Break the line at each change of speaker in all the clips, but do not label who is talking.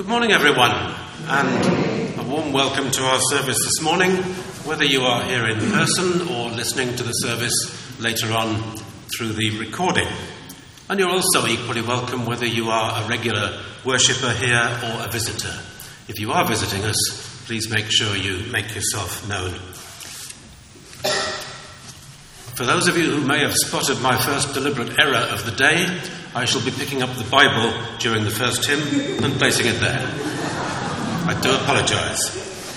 Good morning, everyone, and a warm welcome to our service this morning, whether you are here in person or listening to the service later on through the recording. And you're also equally welcome whether you are a regular worshipper here or a visitor. If you are visiting us, please make sure you make yourself known. For those of you who may have spotted my first deliberate error of the day, I shall be picking up the Bible during the first hymn and placing it there. I do apologise.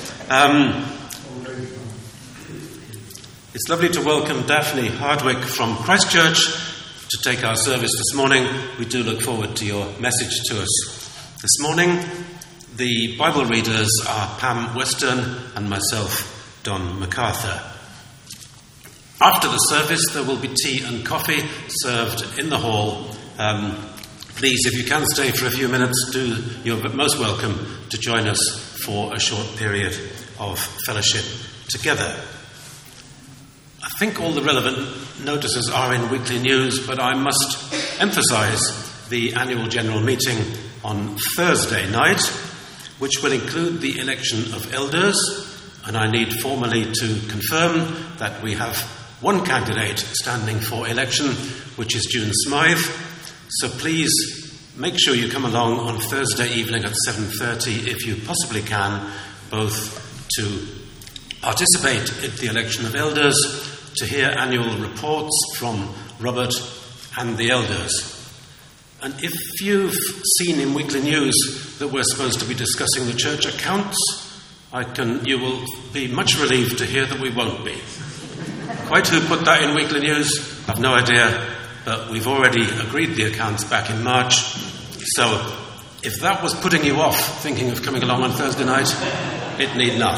It's lovely to welcome Daphne Hardwick from Christchurch to take our service this morning. We do look forward to your message to us this morning. The Bible readers are Pam Western and myself, Don MacArthur. After the service, there will be tea and coffee served in the hall. Please, if you can stay for a few minutes, you're most welcome to join us for a short period of fellowship together. I think all the relevant notices are in Weekly News, but I must emphasise the annual general meeting on Thursday night, which will include the election of elders, and I need formally to confirm that we have one candidate standing for election, which is June Smythe. So please make sure you come along on Thursday evening at 7:30 if you possibly can, both to participate in the election of elders, to hear annual reports from Robert and the elders. And if you've seen in Weekly News that we're supposed to be discussing the church accounts, you will be much relieved to hear that we won't be. Quite who put that in Weekly News, I've no idea, but we've already agreed the accounts back in March. So if that was putting you off thinking of coming along on Thursday night, it need not.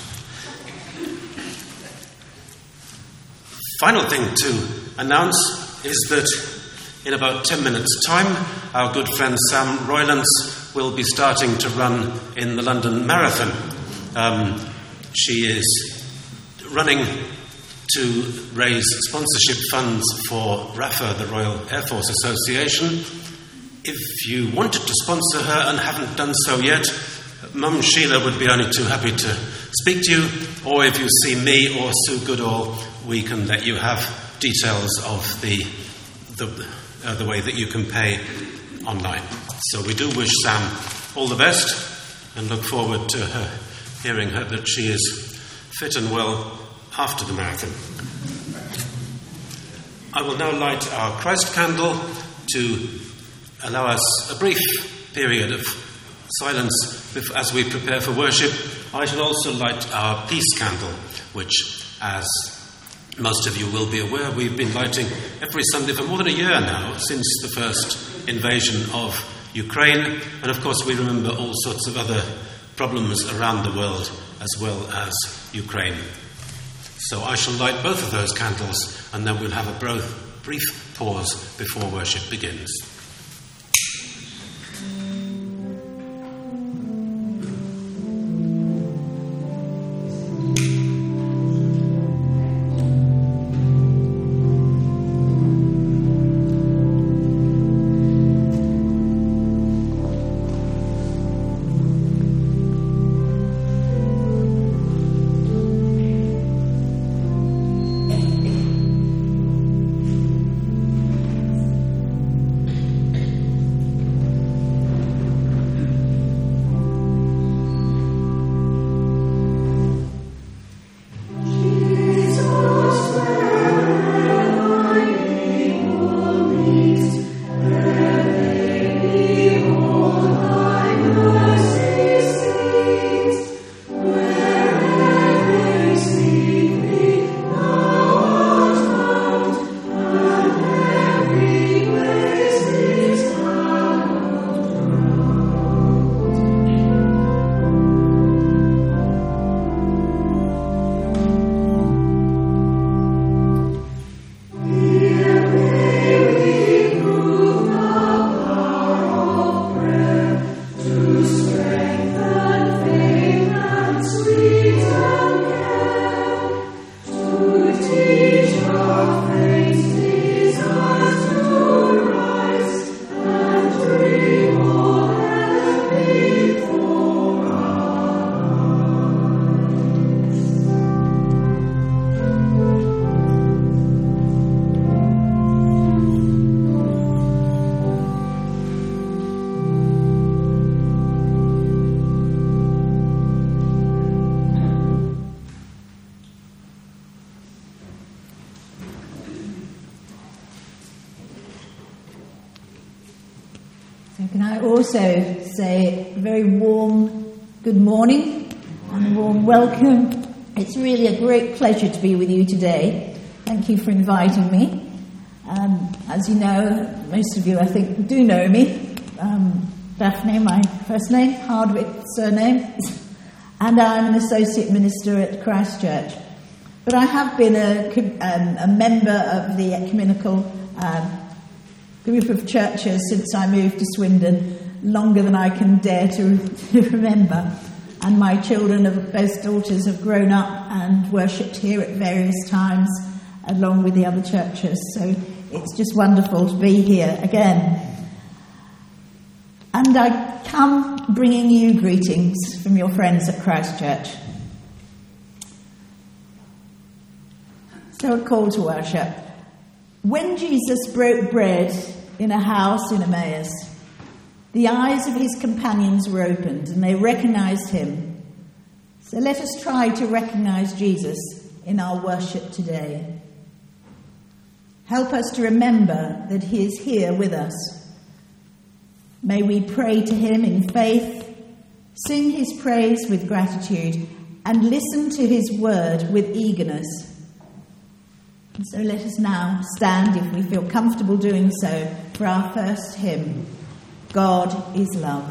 Final thing to announce is that in about 10 minutes' time, our good friend Sam Roylance will be starting to run in the London Marathon. She is running to raise sponsorship funds for RAFA, the Royal Air Force Association. If you wanted to sponsor her and haven't done so yet, Mum Sheila would be only too happy to speak to you, or if you see me or Sue Goodall, we can let you have details of the way that you can pay online. So we do wish Sam all the best and look forward to hearing that she is fit and well after the marathon. I will now light our Christ candle to allow us a brief period of silence as we prepare for worship. I shall also light our peace candle, which, as most of you will be aware, we've been lighting every Sunday for more than a year now, since the first invasion of Ukraine. And of course we remember all sorts of other problems around the world as well as Ukraine. So I shall light both of those candles, and then we'll have a brief pause before worship begins.
I also say a very warm good morning and a warm welcome. It's really a great pleasure to be with you today. Thank you for inviting me. As you know, most of you I think do know me. Daphne, my first name, Hardwick, surname, and I'm an associate minister at Christ Church. But I have been a member of the ecumenical group of churches since I moved to Swindon, longer than I can dare to remember. And my children, both daughters, have grown up and worshipped here at various times, along with the other churches. So it's just wonderful to be here again. And I come bringing you greetings from your friends at Christ Church. So a call to worship. When Jesus broke bread in a house in Emmaus, the eyes of his companions were opened and they recognized him. So let us try to recognize Jesus in our worship today. Help us to remember that he is here with us. May we pray to him in faith, sing his praise with gratitude, and listen to his word with eagerness. And so let us now stand, if we feel comfortable doing so, for our first hymn, God is Love.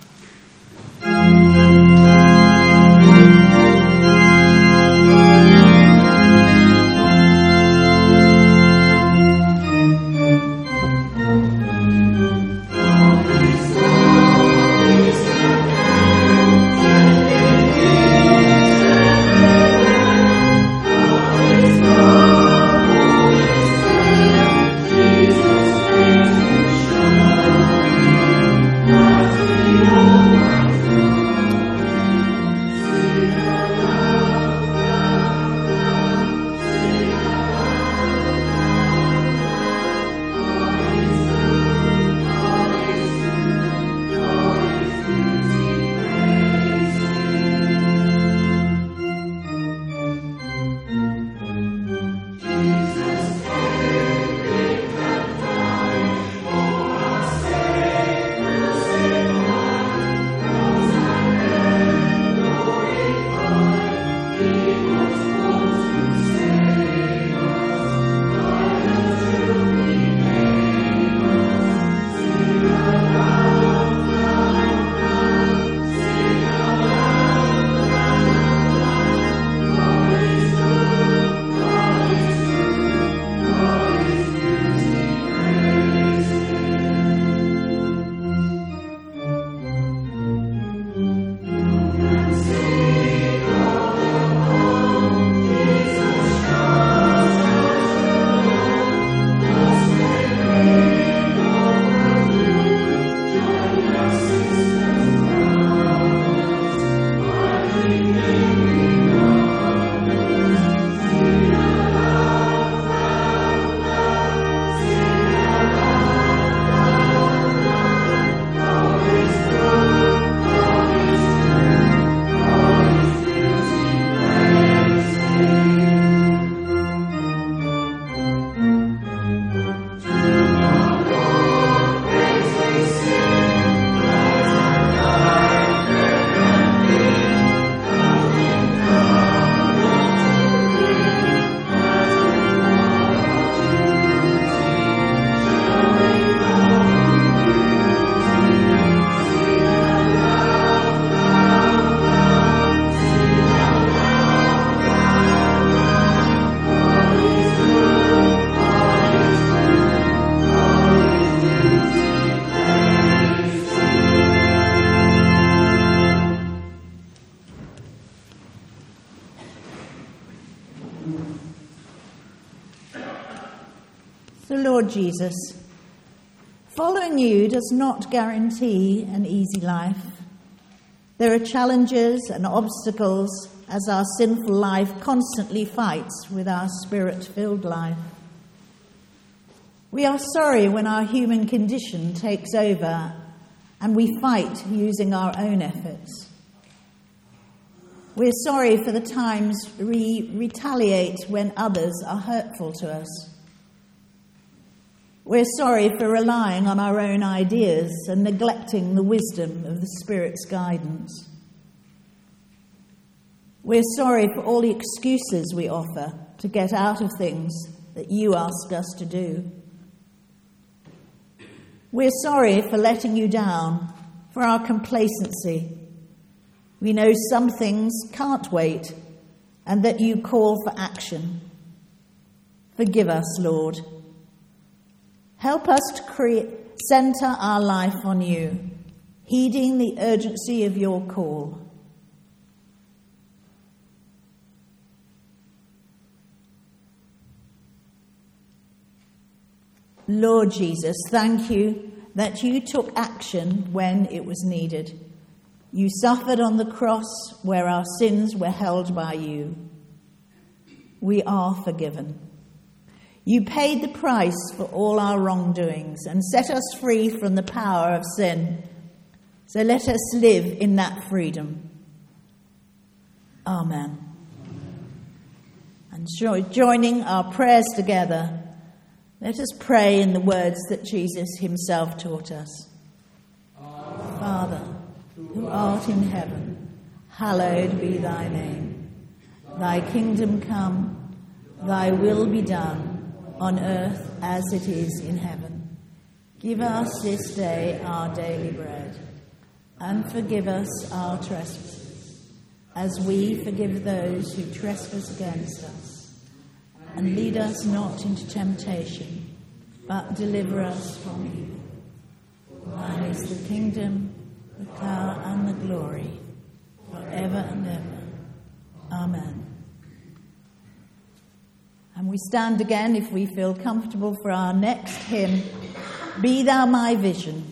Lord Jesus, following you does not guarantee an easy life. There are challenges and obstacles as our sinful life constantly fights with our spirit-filled life. We are sorry when our human condition takes over and we fight using our own efforts. We're sorry for the times we retaliate when others are hurtful to us. We're sorry for relying on our own ideas and neglecting the wisdom of the Spirit's guidance. We're sorry for all the excuses we offer to get out of things that you ask us to do. We're sorry for letting you down, for our complacency. We know some things can't wait and that you call for action. Forgive us, Lord. Help us to center our life on you, heeding the urgency of your call. Lord Jesus, thank you that you took action when it was needed. You suffered on the cross where our sins were held by you. We are forgiven. You paid the price for all our wrongdoings and set us free from the power of sin. So let us live in that freedom. Amen. And joining our prayers together, let us pray in the words that Jesus himself taught us. Our Father, who art in heaven, hallowed be thy name. Thy kingdom come, thy will be done, on earth as it is in heaven. Give us this day our daily bread, and forgive us our trespasses, as we forgive those who trespass against us. And lead us not into temptation, but deliver us from evil. For thine is the kingdom, the power, and the glory, forever and ever. Amen. And we stand again, if we feel comfortable, for our next hymn, Be Thou My Vision.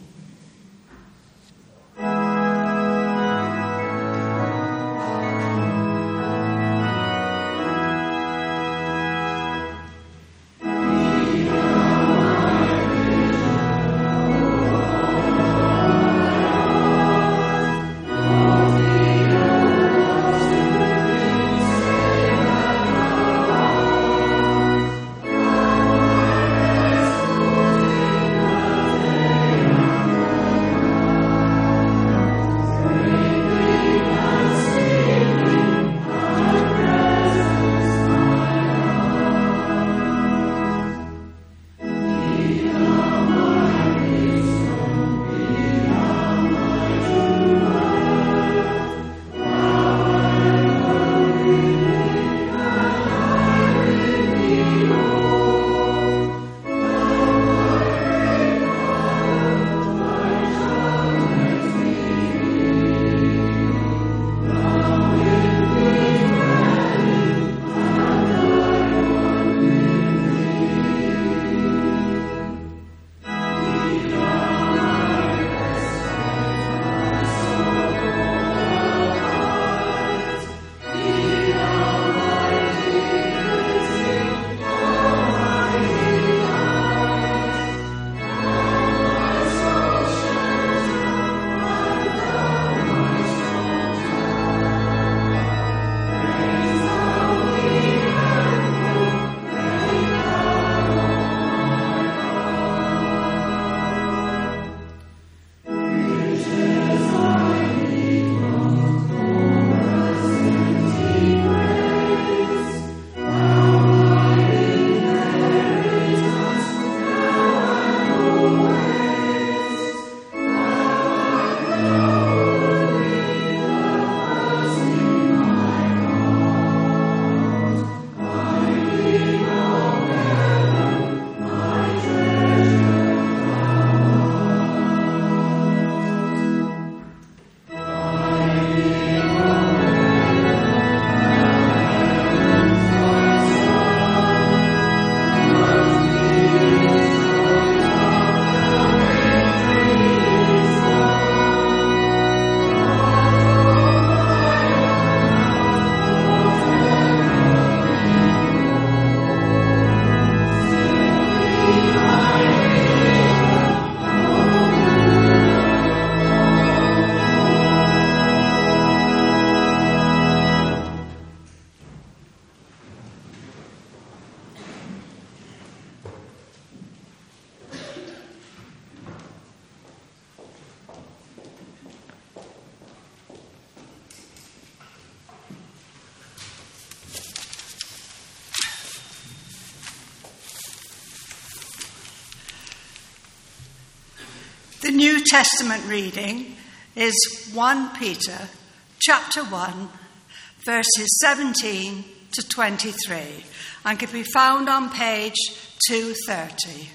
New Testament reading is 1 Peter chapter 1, verses 17 to 23, and can be found on page 230.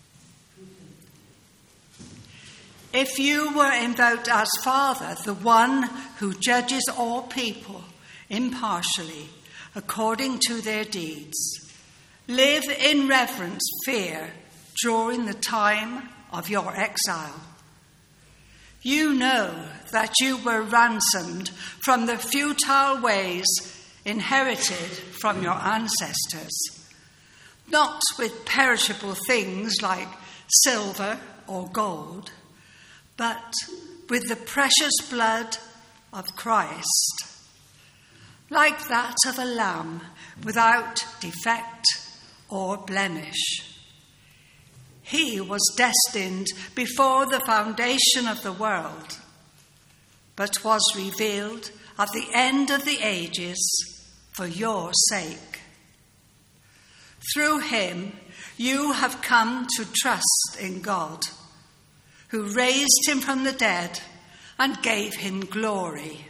If you were invoked as Father, the one who judges all people impartially according to their deeds, live in reverent fear during the time of your exile. You know that you were ransomed from the futile ways inherited from your ancestors, not with perishable things like silver or gold, but with the precious blood of Christ, like that of a lamb without defect or blemish. He was destined before the foundation of the world, but was revealed at the end of the ages for your sake. Through him, you have come to trust in God, who raised him from the dead and gave him glory,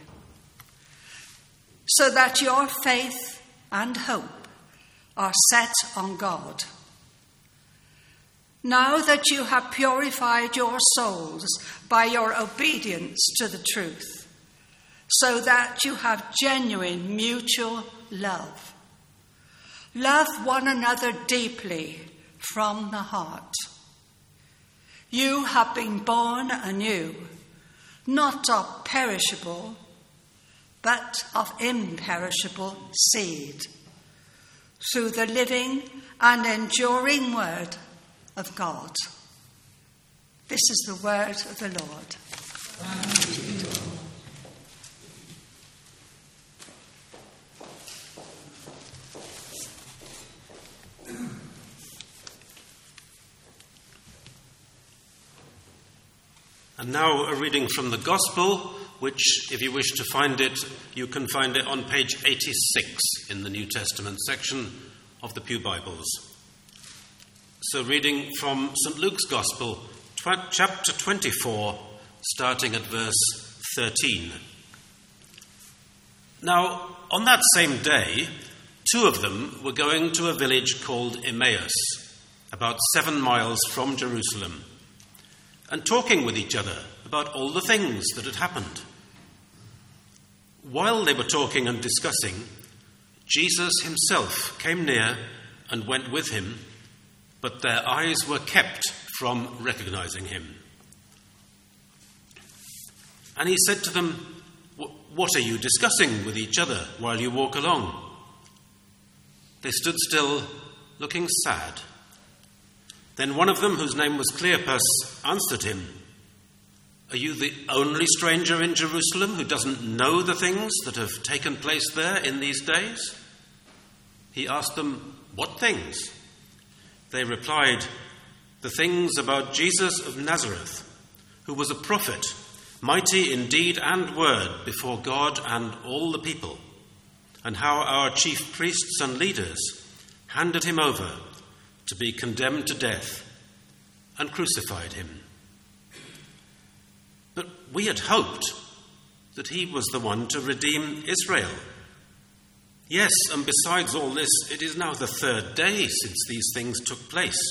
so that your faith and hope are set on God. Now that you have purified your souls by your obedience to the truth, so that you have genuine mutual love. Love one another deeply from the heart. You have been born anew, not of perishable, but of imperishable seed, through the living and enduring word of God. This is the word of the Lord.
And now a reading from the Gospel, which, if you wish to find it, you can find it on page 86 in the New Testament section of the Pew Bibles. So reading from St. Luke's Gospel, chapter 24, starting at verse 13. Now, on that same day, 2 of them were going to a village called Emmaus, about 7 miles from Jerusalem, and talking with each other about all the things that had happened. While they were talking and discussing, Jesus himself came near and went with him, but their eyes were kept from recognizing him. And he said to them, "What are you discussing with each other while you walk along?" They stood still, looking sad. Then one of them, whose name was Cleopas, answered him, "Are you the only stranger in Jerusalem who doesn't know the things that have taken place there in these days?" He asked them, "What things?" They replied, "The things about Jesus of Nazareth, who was a prophet, mighty in deed and word before God and all the people, and how our chief priests and leaders handed him over to be condemned to death and crucified him. But we had hoped that he was the one to redeem Israel. Yes, and besides all this, it is now the 3rd day since these things took place.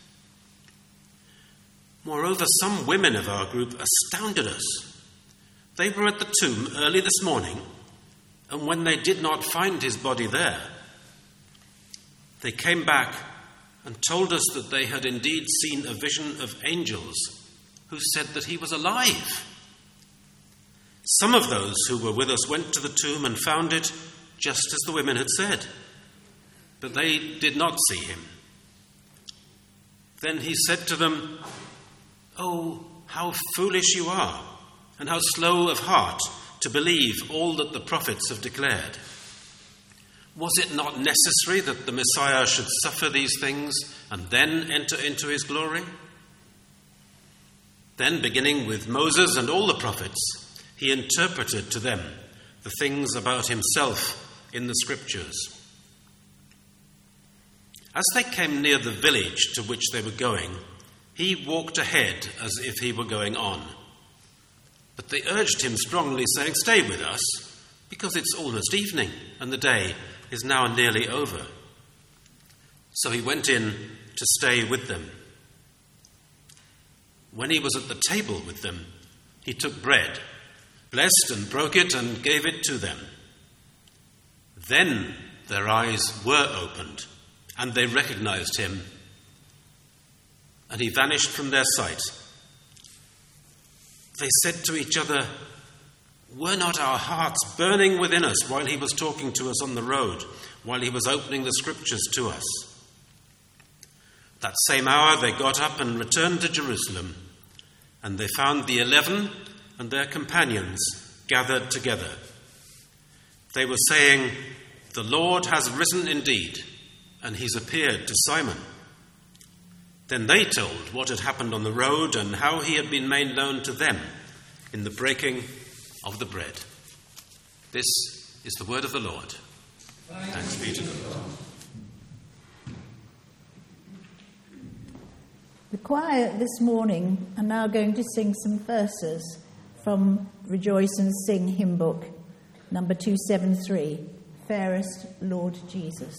Moreover, some women of our group astounded us. They were at the tomb early this morning, and when they did not find his body there, they came back and told us that they had indeed seen a vision of angels who said that he was alive. Some of those who were with us went to the tomb and found it just as the women had said, but they did not see him." Then he said to them, "Oh, how foolish you are, and how slow of heart to believe all that the prophets have declared. Was it not necessary that the Messiah should suffer these things and then enter into his glory?" Then, beginning with Moses and all the prophets, he interpreted to them the things about himself in the Scriptures. As they came near the village to which they were going, He walked ahead as if he were going on. But they urged him strongly, saying, "Stay with us, because it's almost evening, and the day is now nearly over." So he went in to stay with them. When he was at the table with them, he took bread, blessed and broke it, and gave it to them. Then their eyes were opened, and they recognized him, and he vanished from their sight. They said to each other, "Were not our hearts burning within us while he was talking to us on the road, while he was opening the scriptures to us?" That same hour they got up and returned to Jerusalem, and they found the 11 and their companions gathered together. They were saying, "The Lord has risen indeed, and he's appeared to Simon." Then they told what had happened on the road and how he had been made known to them in the breaking of the bread. This is the word of the Lord. Thanks be to God.
The choir this morning are now going to sing some verses from Rejoice and Sing hymn book, number 273, Fairest Lord Jesus.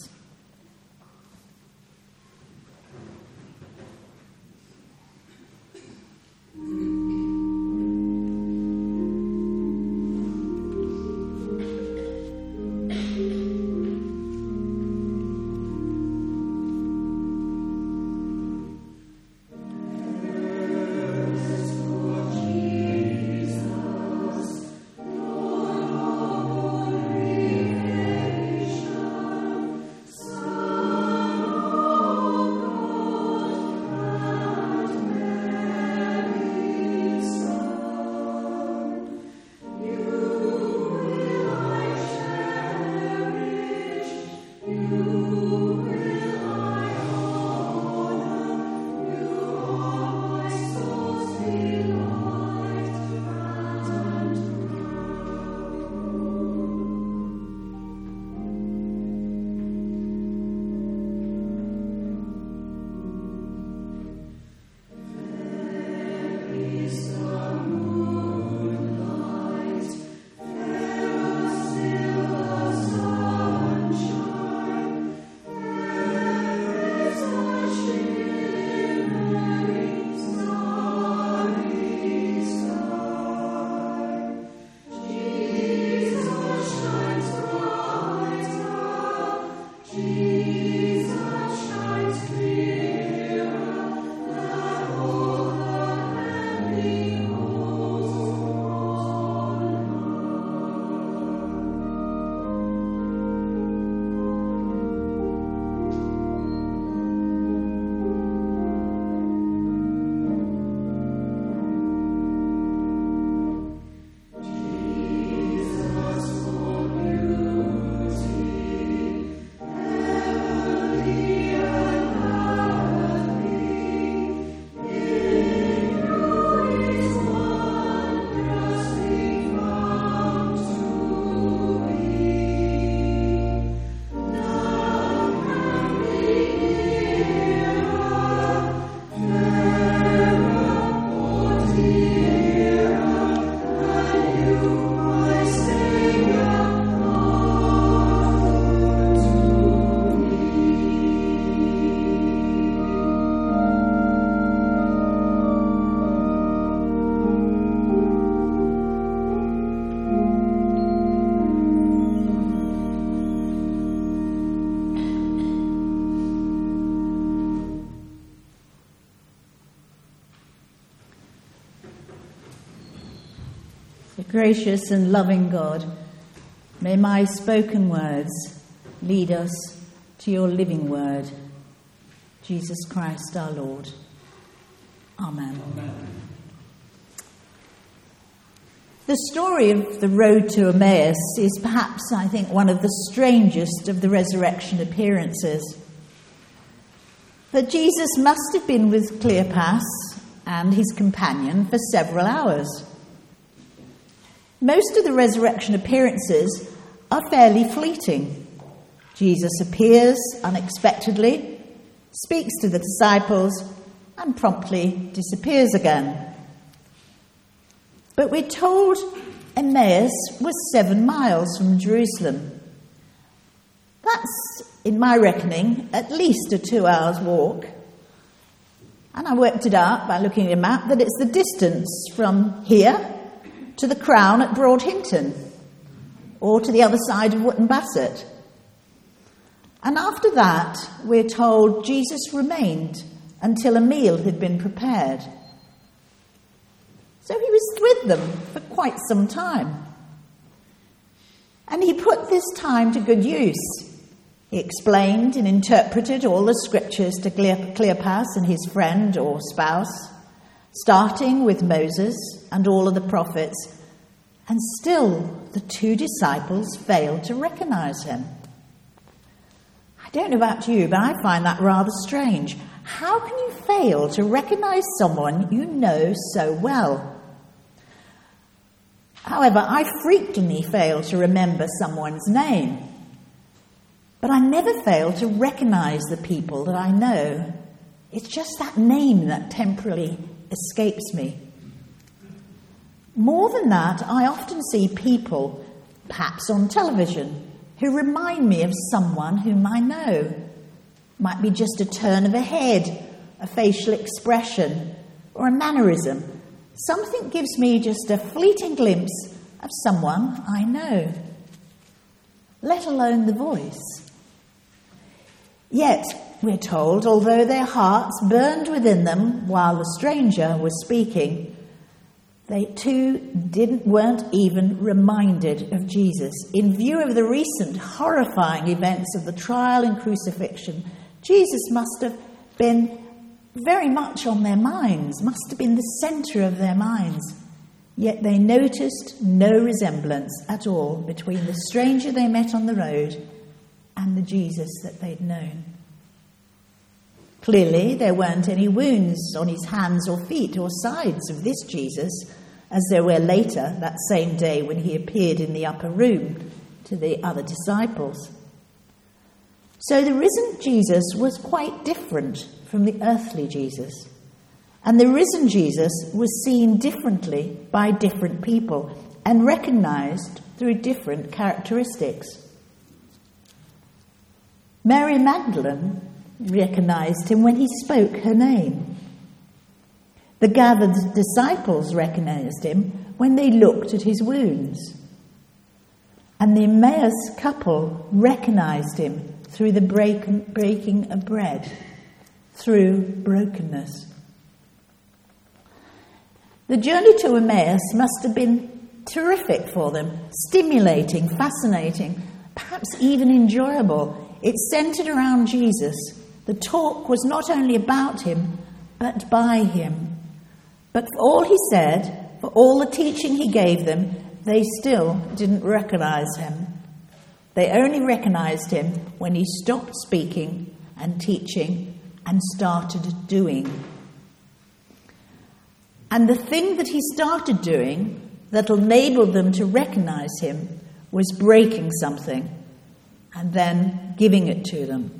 Gracious and loving God, may my spoken words lead us to your living word, Jesus Christ our Lord. Amen. Amen. The story of the road to Emmaus is perhaps, I think, one of the strangest of the resurrection appearances. But Jesus must have been with Cleopas and his companion for several hours. Most of the resurrection appearances are fairly fleeting. Jesus appears unexpectedly, speaks to the disciples, and promptly disappears again. But we're told Emmaus was 7 miles from Jerusalem. That's, in my reckoning, at least a 2 hours walk. And I worked it out by looking at a map that it's the distance from here to the Crown at Broadhinton, or to the other side of Wootton Bassett. And after that, we're told Jesus remained until a meal had been prepared. So he was with them for quite some time. And he put this time to good use. He explained and interpreted all the scriptures to Cleopas and his friend or spouse, starting with Moses and all of the prophets, and still the 2 disciples failed to recognize him. I don't know about you, but I find that rather strange. How can you fail to recognize someone you know so well? However, I frequently fail to remember someone's name, but I never fail to recognize the people that I know. It's just that name that temporarily escapes me. More than that, I often see people, perhaps on television, who remind me of someone whom I know. Might be just a turn of a head, a facial expression, or a mannerism. Something gives me just a fleeting glimpse of someone I know, let alone the voice. Yet, we're told, although their hearts burned within them while the stranger was speaking, they too weren't even reminded of Jesus. In view of the recent horrifying events of the trial and crucifixion, Jesus must have been very much on their minds, must have been the centre of their minds. Yet they noticed no resemblance at all between the stranger they met on the road and the Jesus that they'd known. Clearly, there weren't any wounds on his hands or feet or sides of this Jesus, as there were later that same day when he appeared in the upper room to the other disciples. So the risen Jesus was quite different from the earthly Jesus. And the risen Jesus was seen differently by different people and recognized through different characteristics. Mary Magdalene recognized him when he spoke her name. The gathered disciples recognized him when they looked at his wounds. And the Emmaus couple recognized him through the breaking of bread, through brokenness. The journey to Emmaus must have been terrific for them, stimulating, fascinating, perhaps even enjoyable. It centered around Jesus. The talk was not only about him, but by him. But for all he said, for all the teaching he gave them, they still didn't recognize him. They only recognized him when he stopped speaking and teaching and started doing. And the thing that he started doing that enabled them to recognize him was breaking something and then giving it to them.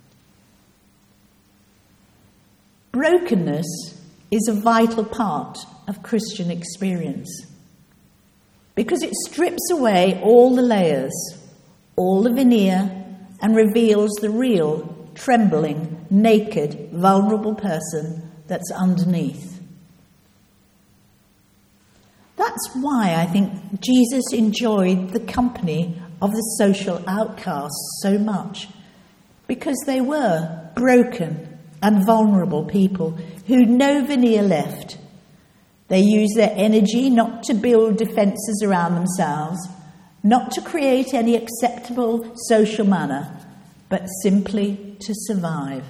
Brokenness is a vital part of Christian experience because it strips away all the layers, all the veneer, and reveals the real, trembling, naked, vulnerable person that's underneath. That's why I think Jesus enjoyed the company of the social outcasts so much, because they were broken and vulnerable people who no veneer left. They used their energy not to build defences around themselves, not to create any acceptable social manner, but simply to survive.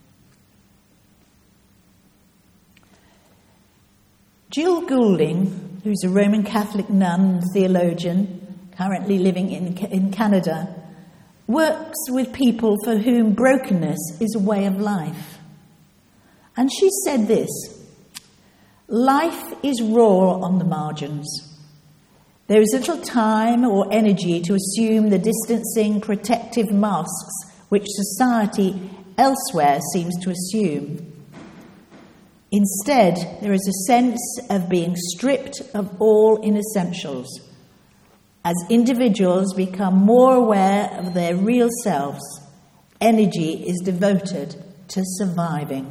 Jill Goulding, who's a Roman Catholic nun and theologian, currently living in Canada, works with people for whom brokenness is a way of life. And she said this: life is raw on the margins. There is little time or energy to assume the distancing, protective masks which society elsewhere seems to assume. Instead, there is a sense of being stripped of all inessentials. As individuals become more aware of their real selves, energy is devoted to surviving.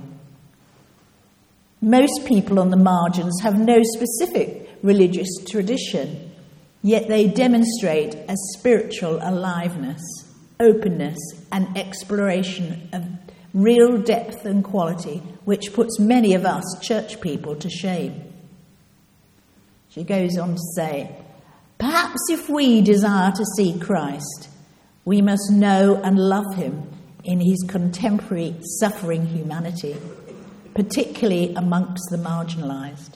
Most people on the margins have no specific religious tradition, yet they demonstrate a spiritual aliveness, openness, and exploration of real depth and quality, which puts many of us church people to shame. She goes on to say, perhaps if we desire to see Christ, we must know and love him in his contemporary suffering humanity, particularly amongst the marginalised.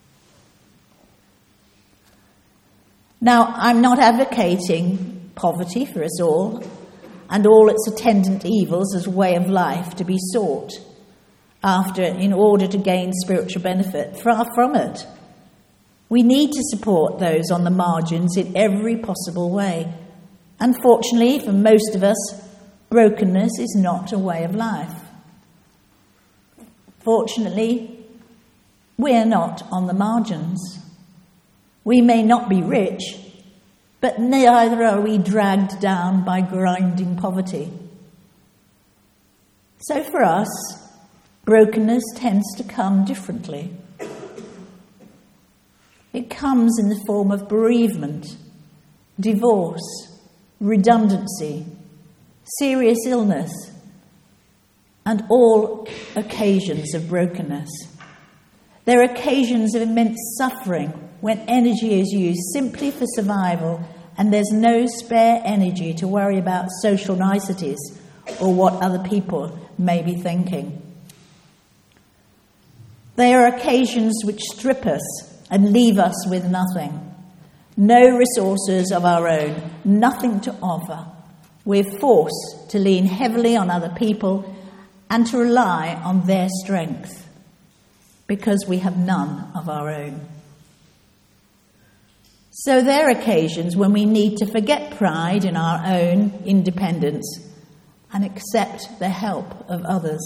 Now, I'm not advocating poverty for us all and all its attendant evils as a way of life to be sought after in order to gain spiritual benefit. Far from it. We need to support those on the margins in every possible way. Unfortunately, for most of us, brokenness is not a way of life. Fortunately, we're not on the margins. We may not be rich, but neither are we dragged down by grinding poverty. So for us, brokenness tends to come differently. It comes in the form of bereavement, divorce, redundancy, serious illness, and all occasions of brokenness. There are occasions of immense suffering when energy is used simply for survival and there's no spare energy to worry about social niceties or what other people may be thinking. There are occasions which strip us and leave us with nothing. No resources of our own, nothing to offer. We're forced to lean heavily on other people and to rely on their strength because we have none of our own. So there are occasions when we need to forget pride in our own independence and accept the help of others.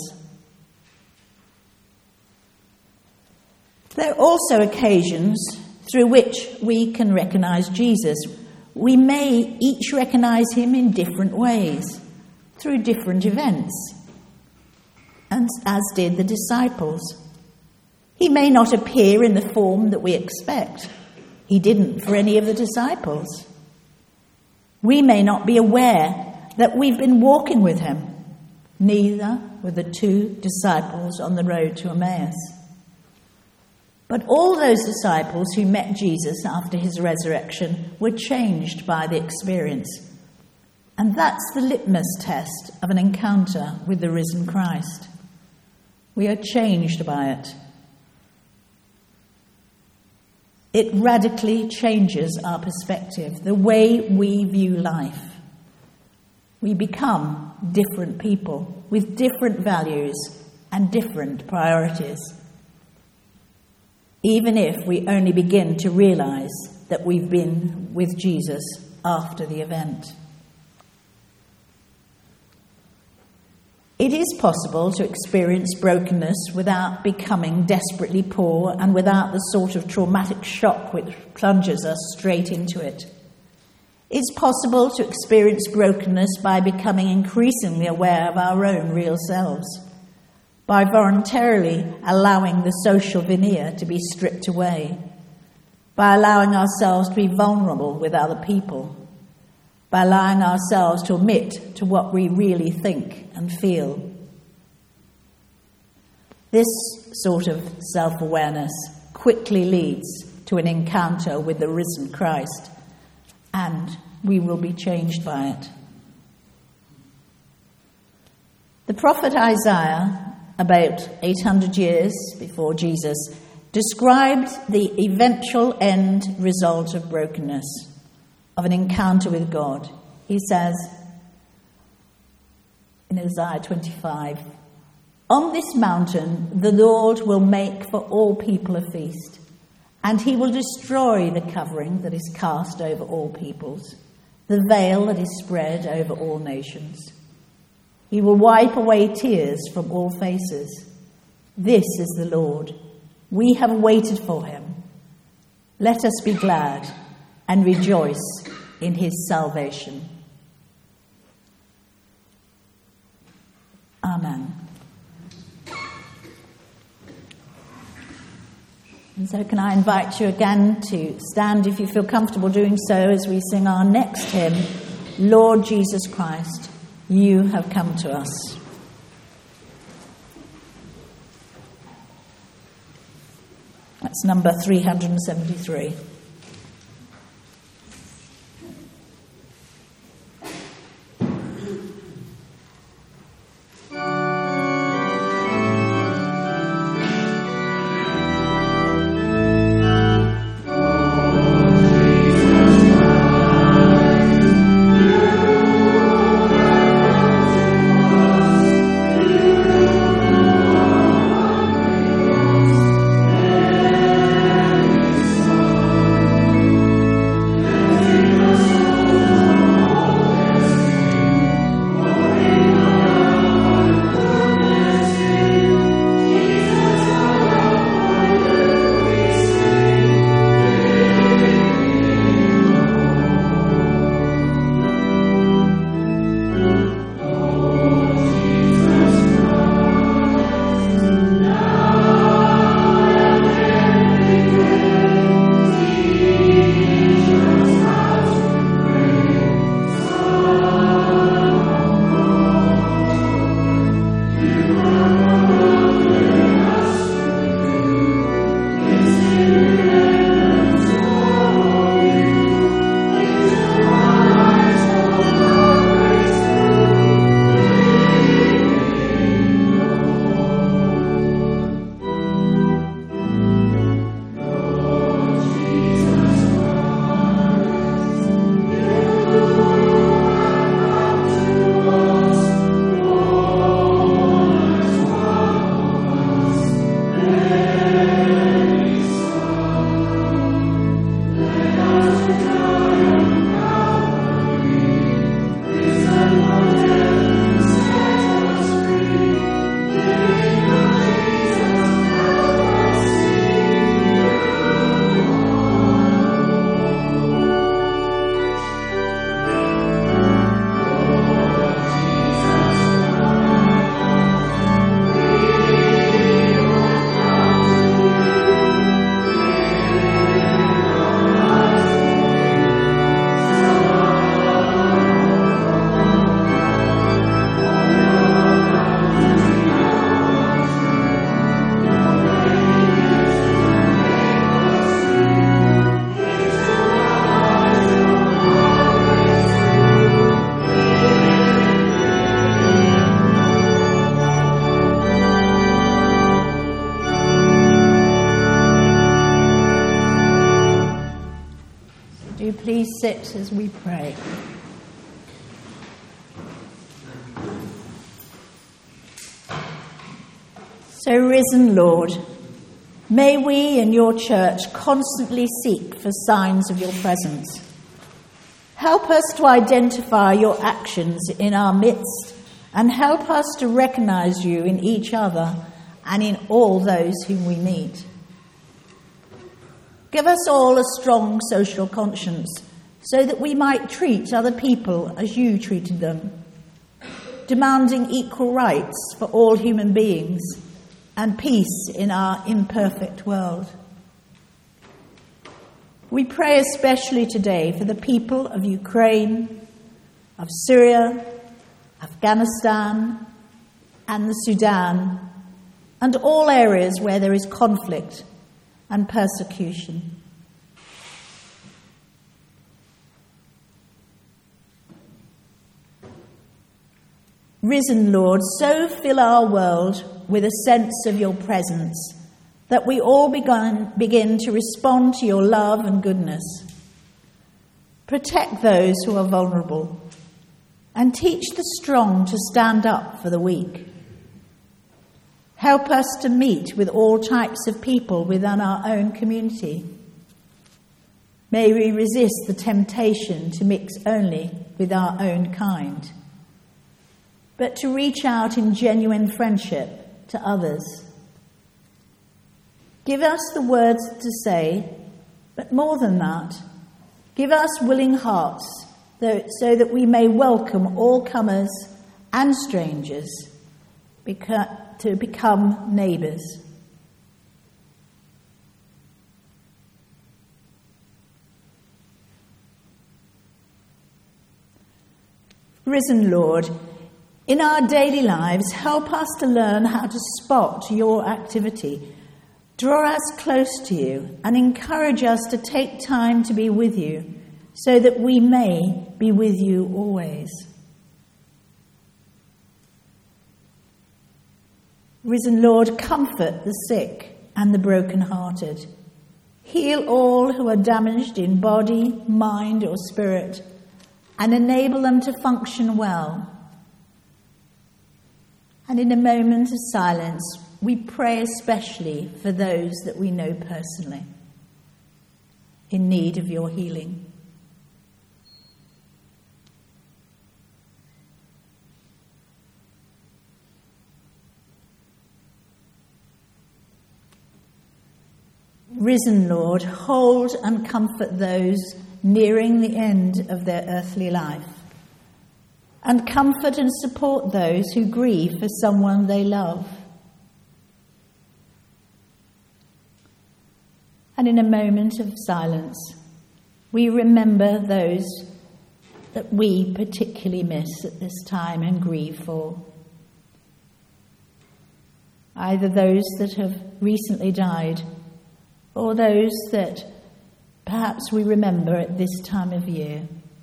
There are also occasions through which we can recognise Jesus. We may each recognise him in different ways, through different events, and as did the disciples. He may not appear in the form that we expect. He didn't for any of the disciples. We may not be aware that we've been walking with him. Neither were the two disciples on the road to Emmaus. But all those disciples who met Jesus after his resurrection were changed by the experience. And that's the litmus test of an encounter with the risen Christ. We are changed by it. It radically changes our perspective, the way we view life. We become different people with different values and different priorities, even if we only begin to realise that we've been with Jesus after the event. It is possible to experience brokenness without becoming desperately poor and without the sort of traumatic shock which plunges us straight into it. It's possible to experience brokenness by becoming increasingly aware of our own real selves, by voluntarily allowing the social veneer to be stripped away, by allowing ourselves to be vulnerable with other people, by allowing ourselves to admit to what we really think and feel. This sort of self-awareness quickly leads to an encounter with the risen Christ, and we will be changed by it. The prophet Isaiah, about 800 years before Jesus, described the eventual end result of brokenness, of an encounter with God. He says in Isaiah 25, "On this mountain the Lord will make for all people a feast, and he will destroy the covering that is cast over all peoples, the veil that is spread over all nations. He will wipe away tears from all faces. This is the Lord. We have waited for him. Let us be glad and rejoice in his salvation. Amen. And so can I invite you again to stand if you feel comfortable doing so as we sing our next hymn, Lord Jesus Christ, you have come to us. That's number 373. Please sit as we pray. So, risen Lord, may we in your church constantly seek for signs of your presence. Help us to identify your actions in our midst and help us to recognize you in each other and in all those whom we meet. Give us all a strong social conscience so that we might treat other people as you treated them, demanding equal rights for all human beings and peace in our imperfect world. We pray especially today for the people of Ukraine, of Syria, Afghanistan, and the Sudan, and all areas where there is conflict and persecution. Risen Lord, so fill our world with a sense of your presence that we all begin to respond to your love and goodness. Protect those who are vulnerable and teach the strong to stand up for the weak. Help us to meet with all types of people within our own community. May we resist the temptation to mix only with our own kind, but to reach out in genuine friendship to others Give us the words to say, but more than that, give us willing hearts so that we may welcome all comers and strangers to become neighbours. Risen Lord, in our daily lives, help us to learn how to spot your activity. Draw us close to you and encourage us to take time to be with you so that we may be with you always. Risen Lord, comfort the sick and the brokenhearted. Heal all who are damaged in body, mind, or spirit, and enable them to function well. And in a moment of silence, we pray especially for those that we know personally, in need of your healing. Risen Lord, hold and comfort those nearing the end of their earthly life, and comfort and support those who grieve for someone they love. And in a moment of silence, we remember those that we particularly miss at this time and grieve for. Either those that have recently died, or those that perhaps we remember at this time of year.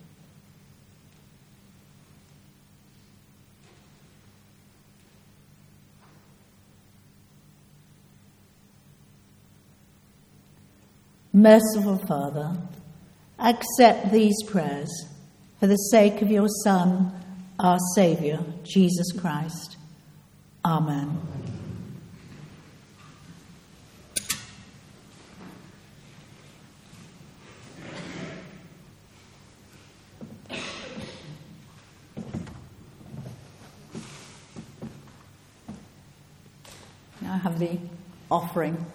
Merciful Father, accept these prayers for the sake of your Son, our Saviour, Jesus Christ. Amen. Now I have the offering.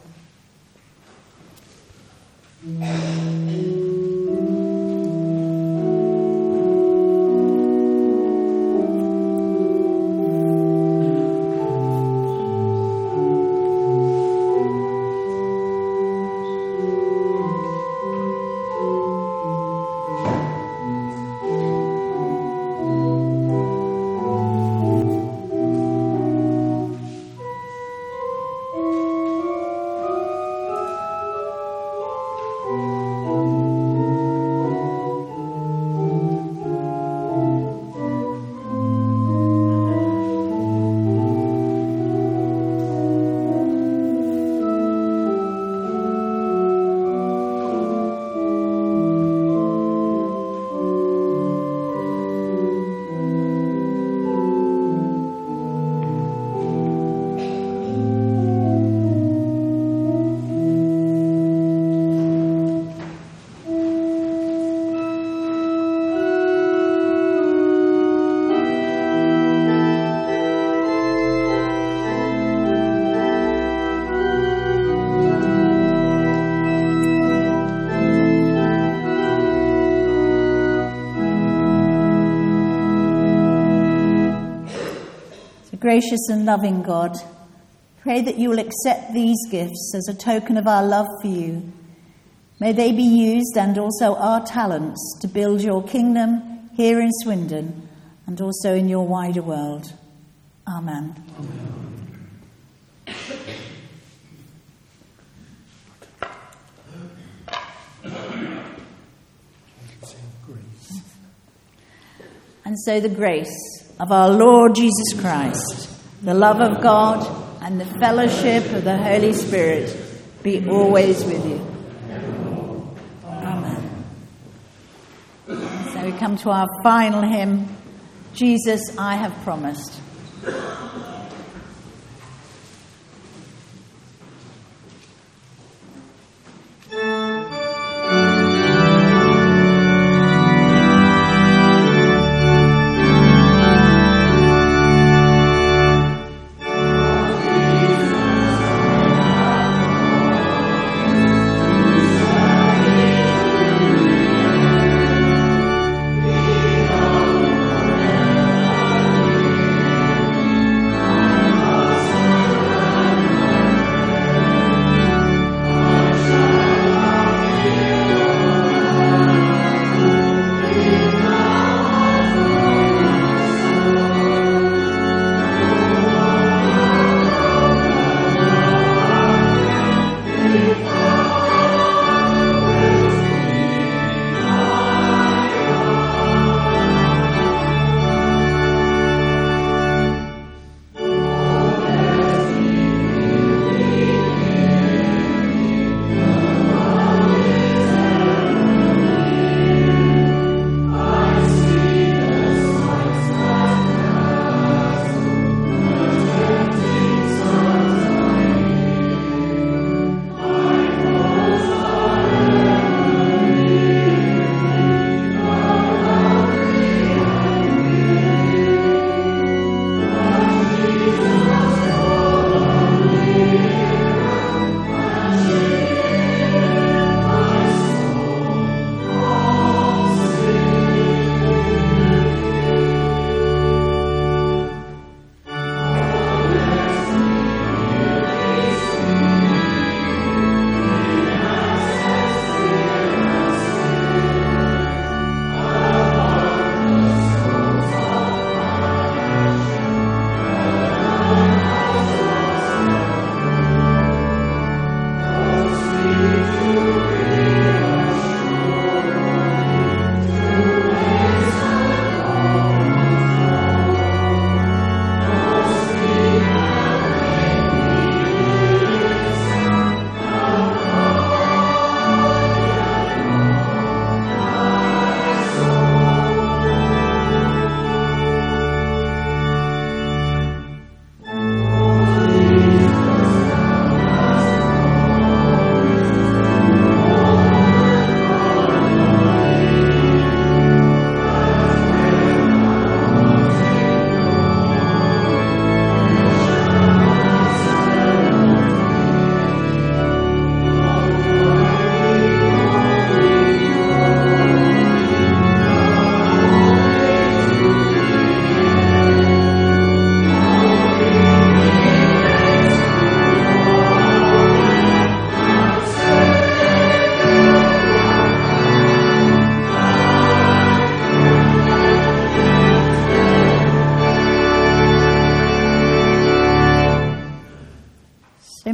Gracious and loving God, pray that you will accept these gifts as a token of our love for you. May they be used, and also our talents, to build your kingdom here in Swindon and also in your wider world. Amen. And so the grace of our Lord Jesus Christ, the love of God, and the fellowship of the Holy Spirit be always with you. Amen. So we come to our final hymn, Jesus, I Have Promised.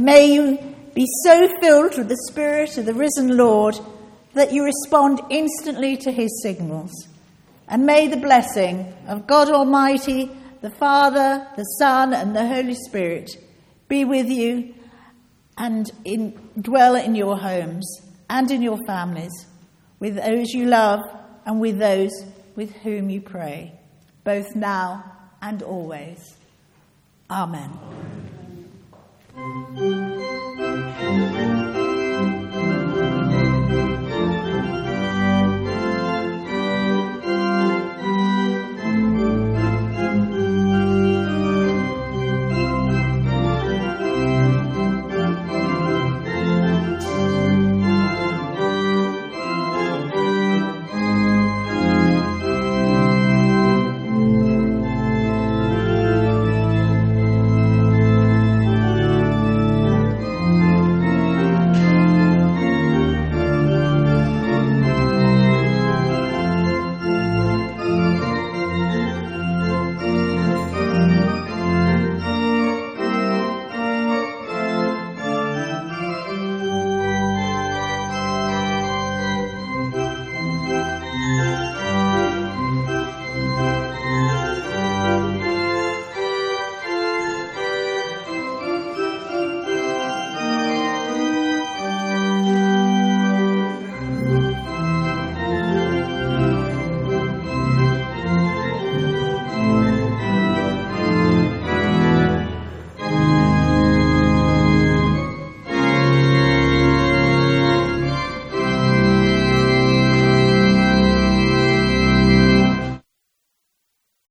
may you be so filled with the Spirit of the risen Lord that you respond instantly to his signals. And may the blessing of God Almighty, the Father, the Son, and the Holy Spirit be with you and dwell in your homes and in your families, with those you love and with those with whom you pray, both now and always. Amen.